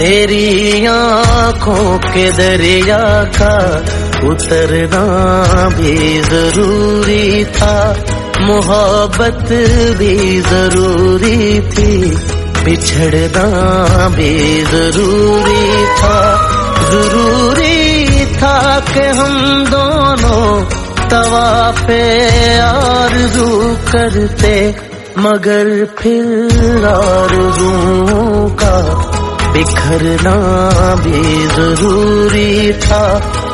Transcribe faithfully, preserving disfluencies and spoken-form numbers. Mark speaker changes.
Speaker 1: तेरी आँखों के दरिया का उतरना भी जरूरी था, मोहब्बत भी जरूरी थी, बिछड़ना भी जरूरी था। जरूरी था कि हम दोनों तवाफ़े आरज़ू करते, मगर फिर आरज़ुओं का बिखरना भी जरूरी था।